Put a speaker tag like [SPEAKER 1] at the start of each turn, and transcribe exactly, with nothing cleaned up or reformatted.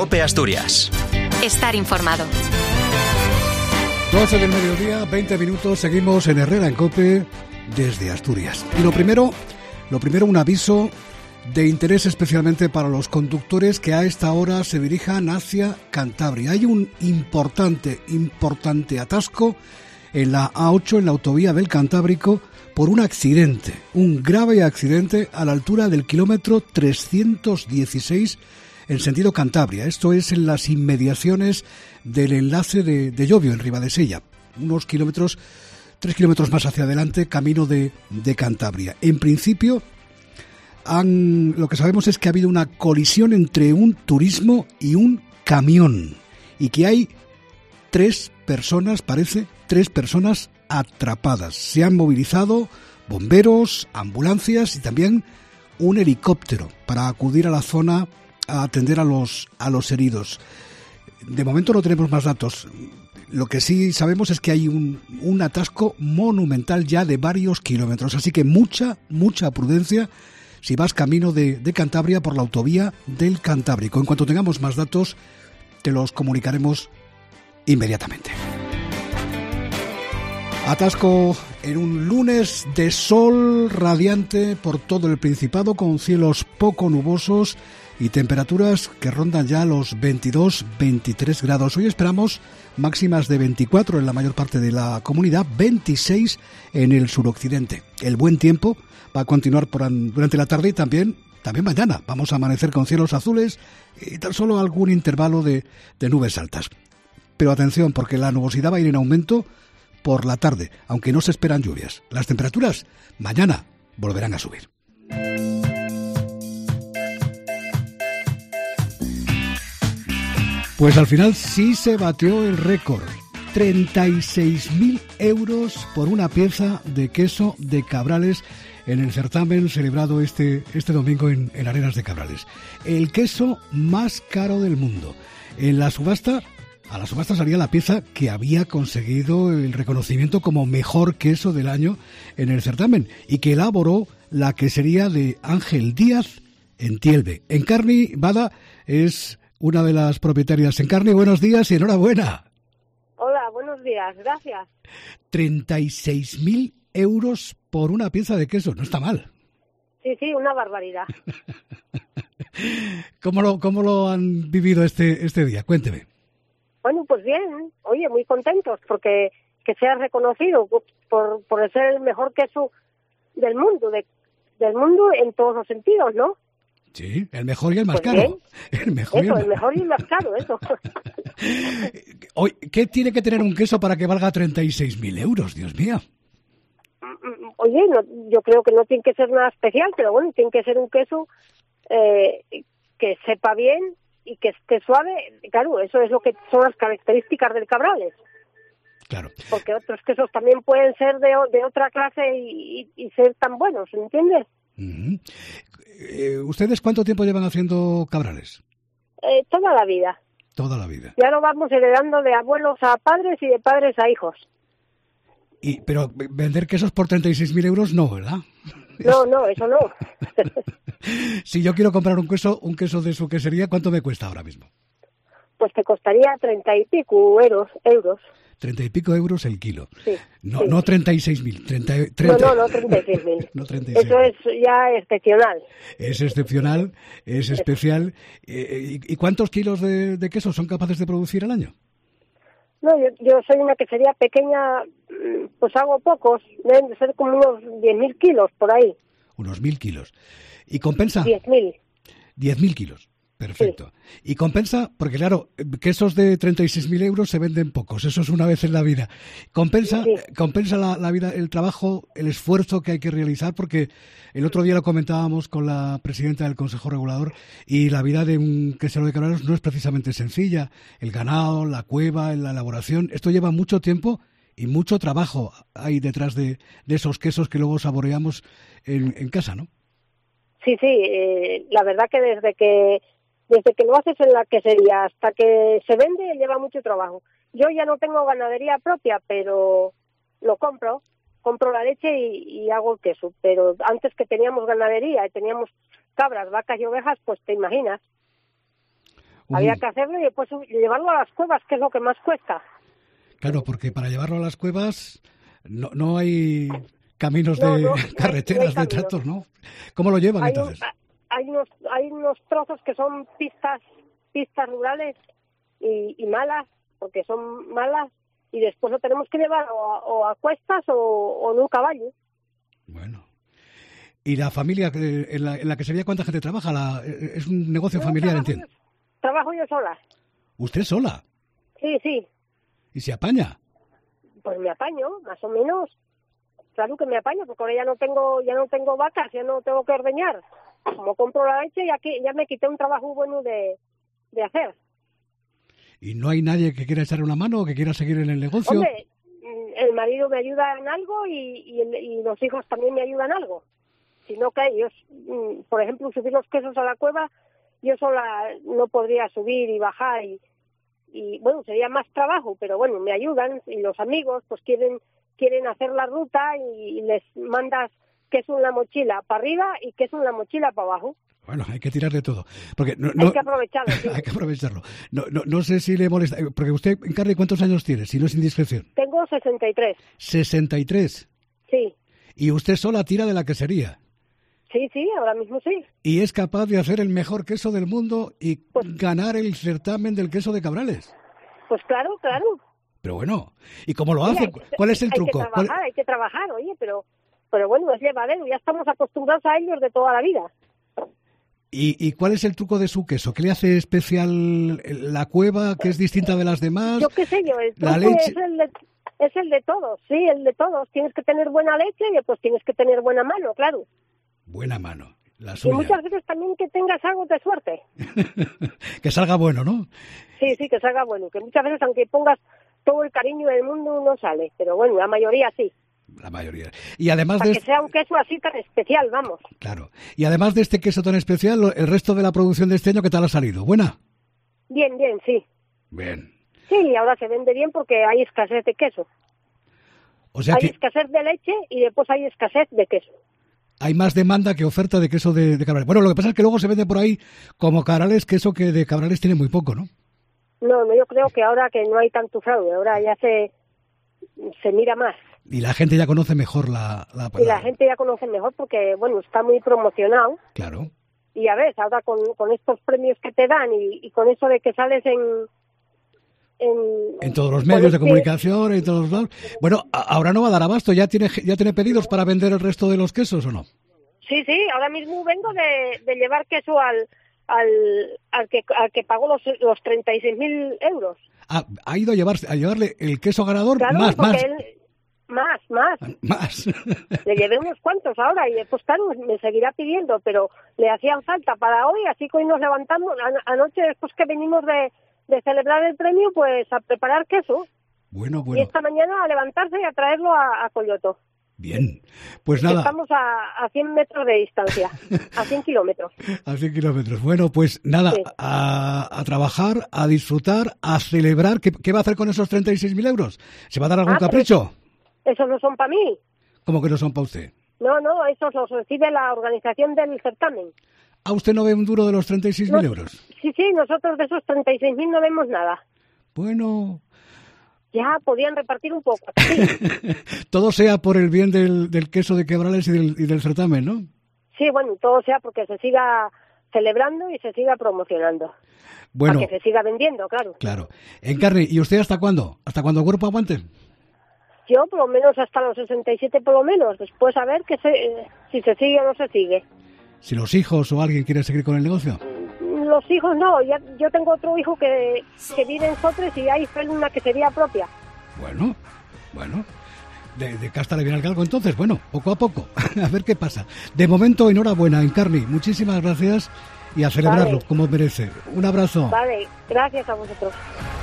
[SPEAKER 1] COPE Asturias.
[SPEAKER 2] Estar informado.
[SPEAKER 3] doce del mediodía, veinte minutos, seguimos en Herrera en COPE desde Asturias. Y lo primero, lo primero un aviso de interés especialmente para los conductores que a esta hora se dirijan hacia Cantabria. Hay un importante, importante atasco en la A ocho, en la autovía del Cantábrico, por un accidente, un grave accidente a la altura del kilómetro trescientos dieciséis en sentido Cantabria. Esto es en las inmediaciones del enlace de, de Llodio, en Ribadesella, unos kilómetros, tres kilómetros más hacia adelante, camino de, de Cantabria. En principio, han, lo que sabemos es que ha habido una colisión entre un turismo y un camión, y que hay tres personas, parece, tres personas atrapadas. Se han movilizado bomberos, ambulancias y también un helicóptero para acudir a la zona a atender a los a los heridos. De momento no tenemos más datos. Lo que sí sabemos es que hay un, un atasco monumental ya de varios kilómetros, así que mucha, mucha prudencia si vas camino de, de Cantabria por la autovía del Cantábrico. En cuanto tengamos más datos, te los comunicaremos inmediatamente. Atasco en un lunes de sol radiante por todo el Principado, con cielos poco nubosos y temperaturas que rondan ya los veintidós veintitrés grados. Hoy esperamos máximas de veinticuatro en la mayor parte de la comunidad, veintiséis en el suroccidente. El buen tiempo va a continuar por an- durante la tarde y también, también mañana. Vamos a amanecer con cielos azules y tan solo algún intervalo de, de nubes altas. Pero atención, porque la nubosidad va a ir en aumento por la tarde, aunque no se esperan lluvias. Las temperaturas mañana volverán a subir. Pues al final sí se batió el récord. treinta y seis mil euros por una pieza de queso de Cabrales en el certamen celebrado este, este domingo en, en Arenas de Cabrales. El queso más caro del mundo. En la subasta, a la subasta salía la pieza que había conseguido el reconocimiento como mejor queso del año en el certamen y que elaboró la quesería de Ángel Díaz en Tielbe. Encarni Bada es una de las propietarias. Encarni, buenos días y enhorabuena.
[SPEAKER 4] Hola, buenos días, gracias.
[SPEAKER 3] treinta y seis mil euros por una pieza de queso, no está mal.
[SPEAKER 4] Sí, sí, una barbaridad.
[SPEAKER 3] ¿Cómo lo, cómo lo han vivido este, este día? Cuénteme.
[SPEAKER 4] Bueno, pues bien, oye, muy contentos porque que sea reconocido por, por ser el mejor queso del mundo, de, del mundo en todos los sentidos, ¿no?
[SPEAKER 3] Sí, el mejor y el más
[SPEAKER 4] Pues
[SPEAKER 3] caro. El mejor
[SPEAKER 4] eso,
[SPEAKER 3] y el,
[SPEAKER 4] el mejor y el más caro, eso.
[SPEAKER 3] Oye, ¿qué tiene que tener un queso para que valga treinta y seis mil euros? Dios mío.
[SPEAKER 4] Oye, no, yo creo que no tiene que ser nada especial, pero bueno, tiene que ser un queso eh, que sepa bien y que esté suave. Claro, eso es lo que son las características del Cabrales.
[SPEAKER 3] Claro.
[SPEAKER 4] Porque otros quesos también pueden ser de, de otra clase y, y, y ser tan buenos, ¿entiendes?
[SPEAKER 3] Uh-huh. Eh, ¿Ustedes cuánto tiempo llevan haciendo Cabrales?
[SPEAKER 4] Eh, toda la vida.
[SPEAKER 3] Toda la vida.
[SPEAKER 4] Ya lo vamos heredando de abuelos a padres y de padres a hijos.
[SPEAKER 3] Y, pero vender quesos por treinta y seis mil euros no, ¿verdad?
[SPEAKER 4] No, no, eso no.
[SPEAKER 3] Si yo quiero comprar un queso, un queso de su quesería, ¿cuánto me cuesta ahora mismo?
[SPEAKER 4] Pues te costaría treinta y pico euros. euros.
[SPEAKER 3] Treinta y pico euros el kilo.
[SPEAKER 4] Sí,
[SPEAKER 3] no,
[SPEAKER 4] sí.
[SPEAKER 3] no treinta y seis mil. treinta,
[SPEAKER 4] No,
[SPEAKER 3] treinta.
[SPEAKER 4] no, no treinta y seis mil.
[SPEAKER 3] No treinta y seis mil.
[SPEAKER 4] Eso es ya excepcional.
[SPEAKER 3] Es excepcional, es especial. Eh, ¿Y cuántos kilos de, de queso son capaces de producir al año?
[SPEAKER 4] No, yo, yo soy una quesería pequeña, pues hago pocos, deben de ser como unos diez mil kilos por ahí.
[SPEAKER 3] Unos mil kilos. ¿Y compensa?
[SPEAKER 4] diez mil.
[SPEAKER 3] diez mil kilos. Perfecto. Sí. Y compensa, porque claro, quesos de treinta y seis mil euros se venden pocos, eso es una vez en la vida. Compensa, sí. compensa la, la vida, el trabajo, el esfuerzo que hay que realizar, porque el otro día lo comentábamos con la presidenta del Consejo Regulador y la vida de un quesero de Cabrales no es precisamente sencilla. El ganado, la cueva, la elaboración, esto lleva mucho tiempo y mucho trabajo hay detrás de, de esos quesos que luego saboreamos en, en casa, ¿no?
[SPEAKER 4] Sí, sí, eh, la verdad que desde que Desde que lo haces en la quesería hasta que se vende, lleva mucho trabajo. Yo ya no tengo ganadería propia, pero lo compro. Compro la leche y, y hago el queso. Pero antes que teníamos ganadería y teníamos cabras, vacas y ovejas, pues te imaginas.
[SPEAKER 3] Uh.
[SPEAKER 4] Había que hacerlo y después llevarlo a las cuevas, que es lo que más cuesta.
[SPEAKER 3] Claro, porque para llevarlo a las cuevas no, no hay caminos
[SPEAKER 4] No,
[SPEAKER 3] de
[SPEAKER 4] no,
[SPEAKER 3] carreteras,
[SPEAKER 4] no hay
[SPEAKER 3] de tractos, ¿no? ¿Cómo lo llevan
[SPEAKER 4] Hay,
[SPEAKER 3] entonces?
[SPEAKER 4] un- hay unos hay unos trozos que son pistas pistas rurales y, y malas, porque son malas, y después lo tenemos que llevar o a, o a cuestas o, o en un caballo.
[SPEAKER 3] Bueno. ¿Y la familia eh, en la, en la que sería cuánta gente trabaja? La, eh, es un negocio
[SPEAKER 4] Yo
[SPEAKER 3] familiar,
[SPEAKER 4] trabajo
[SPEAKER 3] entiendo.
[SPEAKER 4] yo- Trabajo yo sola.
[SPEAKER 3] ¿Usted sola?
[SPEAKER 4] Sí, sí.
[SPEAKER 3] ¿Y se apaña?
[SPEAKER 4] Pues me apaño, más o menos. Claro que me apaño, porque ahora ya no tengo ya no tengo vacas, ya no tengo que ordeñar. Como compro la leche, ya que ya me quité un trabajo bueno de, de hacer.
[SPEAKER 3] ¿Y no hay nadie que quiera echar una mano o que quiera seguir en el negocio?
[SPEAKER 4] Hombre, mm, el marido me ayuda en algo y, y, el- y los hijos también me ayudan en algo. Sino que ellos, mm, por ejemplo, subir los quesos a la cueva, yo sola no podría subir y bajar y, y bueno, sería más trabajo, pero bueno, me ayudan y los amigos pues quieren quieren hacer la ruta y, y les mandas queso en la mochila para arriba y queso en la mochila para abajo.
[SPEAKER 3] Bueno, hay que tirar de todo. Porque no, no-
[SPEAKER 4] Hay que aprovecharlo, sí.
[SPEAKER 3] hay que aprovecharlo. No, no, no sé si le molesta. eh, Porque usted, Encarni, ¿cuántos años tiene? Si no es indiscreción.
[SPEAKER 4] Tengo sesenta y tres,
[SPEAKER 3] sesenta y tres.
[SPEAKER 4] sí.
[SPEAKER 3] Y usted sola tira de la quesería.
[SPEAKER 4] Sí, sí, ahora mismo sí.
[SPEAKER 3] Y es capaz de hacer el mejor queso del mundo y
[SPEAKER 4] Pues-
[SPEAKER 3] ganar el certamen del queso de Cabrales.
[SPEAKER 4] Pues claro, claro.
[SPEAKER 3] Pero bueno, ¿y cómo lo
[SPEAKER 4] Sí,
[SPEAKER 3] hace?
[SPEAKER 4] hay que-
[SPEAKER 3] ¿Cuál es el
[SPEAKER 4] hay
[SPEAKER 3] truco?
[SPEAKER 4] que
[SPEAKER 3] ¿Cuál-
[SPEAKER 4] trabajar, hay que trabajar, oye, pero pero bueno, es llevadero, ya estamos acostumbrados a ellos de toda la vida.
[SPEAKER 3] ¿Y, y cuál es el truco de su queso? ¿Qué le hace especial la cueva, que es distinta de las demás?
[SPEAKER 4] Yo qué sé yo, el
[SPEAKER 3] La
[SPEAKER 4] truco
[SPEAKER 3] leche.
[SPEAKER 4] es el de es el de todos, sí, el de todos. Tienes que tener buena leche y después tienes que tener buena mano, claro.
[SPEAKER 3] Buena mano, la
[SPEAKER 4] Y
[SPEAKER 3] suya.
[SPEAKER 4] muchas veces también que tengas algo de suerte.
[SPEAKER 3] Que salga bueno, ¿no?
[SPEAKER 4] Sí, sí, que salga bueno, que muchas veces aunque pongas todo el cariño del mundo no sale, pero bueno, la mayoría sí.
[SPEAKER 3] La mayoría. Y además
[SPEAKER 4] Para
[SPEAKER 3] de
[SPEAKER 4] que
[SPEAKER 3] este,
[SPEAKER 4] sea un queso así tan especial, vamos.
[SPEAKER 3] claro. Y además de este queso tan especial, lo- el resto de la producción de este año, ¿qué tal ha salido? ¿Buena?
[SPEAKER 4] Bien, bien, sí.
[SPEAKER 3] Bien.
[SPEAKER 4] Sí, y ahora se vende bien porque hay escasez de queso.
[SPEAKER 3] O sea
[SPEAKER 4] Hay
[SPEAKER 3] que
[SPEAKER 4] escasez de leche y después hay escasez de queso.
[SPEAKER 3] hay más demanda que oferta de queso de, de Cabrales. Bueno, lo que pasa es que luego se vende por ahí como Cabrales, queso que de Cabrales tiene muy poco, ¿no?
[SPEAKER 4] No, no, yo creo que ahora que no hay tanto fraude, ahora ya se se mira más.
[SPEAKER 3] Y la gente ya conoce mejor la... la,
[SPEAKER 4] Y la gente ya conoce mejor porque, bueno, está muy promocionado.
[SPEAKER 3] Claro.
[SPEAKER 4] Y ya ves, ahora con, con estos premios que te dan y, y con eso de que sales en... En,
[SPEAKER 3] En todos los
[SPEAKER 4] con
[SPEAKER 3] medios de
[SPEAKER 4] este-
[SPEAKER 3] comunicación, en todos lados. Bueno, a- ahora no va a dar abasto. ¿Ya tiene, ya tiene pedidos para vender el resto de los quesos o no?
[SPEAKER 4] Sí, sí, ahora mismo vengo de, de llevar queso al al, al que al que pagó los, los treinta y seis mil euros.
[SPEAKER 3] Ah, ha ido a, llevarse, a llevarle el queso ganador
[SPEAKER 4] Claro,
[SPEAKER 3] más,
[SPEAKER 4] porque
[SPEAKER 3] más,
[SPEAKER 4] él... Más, más.
[SPEAKER 3] más.
[SPEAKER 4] Le llevé unos cuantos ahora y después, claro, me seguirá pidiendo, pero le hacían falta para hoy, así que hoy nos levantamos, an- anoche después que venimos de, de celebrar el premio, pues a preparar queso.
[SPEAKER 3] Bueno,
[SPEAKER 4] Y
[SPEAKER 3] bueno.
[SPEAKER 4] esta mañana a levantarse y a traerlo a, a Coyoto.
[SPEAKER 3] Bien. Pues nada,
[SPEAKER 4] Estamos a, a cien metros de distancia, a cien kilómetros.
[SPEAKER 3] a cien kilómetros. Bueno, pues nada,
[SPEAKER 4] Sí.
[SPEAKER 3] a, a trabajar, a disfrutar, a celebrar. ¿Qué, qué va a hacer con esos treinta y seis mil euros? ¿Se va a dar algún
[SPEAKER 4] Ah, pero
[SPEAKER 3] capricho?
[SPEAKER 4] Esos no son para mí.
[SPEAKER 3] ¿Cómo que no son para usted?
[SPEAKER 4] No, no, esos los recibe la organización del certamen.
[SPEAKER 3] ¿A usted no ve un duro de los treinta y seis mil
[SPEAKER 4] No,
[SPEAKER 3] euros?
[SPEAKER 4] Sí, sí, nosotros de esos treinta y seis mil no vemos nada.
[SPEAKER 3] Bueno,
[SPEAKER 4] Ya podían repartir un poco. Sí,
[SPEAKER 3] todo sea por el bien del, del queso de Quebrales y del, y del certamen, ¿no?
[SPEAKER 4] sí, bueno, todo sea porque se siga celebrando y se siga promocionando.
[SPEAKER 3] Bueno,
[SPEAKER 4] Para que se siga vendiendo, claro.
[SPEAKER 3] claro. Encarni, ¿y usted hasta cuándo? ¿Hasta cuándo el cuerpo aguante?
[SPEAKER 4] Yo por lo menos hasta los sesenta y siete por lo menos. Después a ver que se, eh, si se sigue o no se sigue.
[SPEAKER 3] Si los hijos o alguien quiere seguir con el negocio.
[SPEAKER 4] Los hijos no. Ya, yo tengo otro hijo que, que vive en Sotres y hay una que sería propia.
[SPEAKER 3] Bueno, bueno. De, de casta le viene al galgo entonces. Bueno, poco a poco. A ver qué pasa. De momento, enhorabuena, Encarni. Muchísimas gracias y a celebrarlo
[SPEAKER 4] Vale.
[SPEAKER 3] como merece. Un abrazo.
[SPEAKER 4] Vale, gracias a vosotros.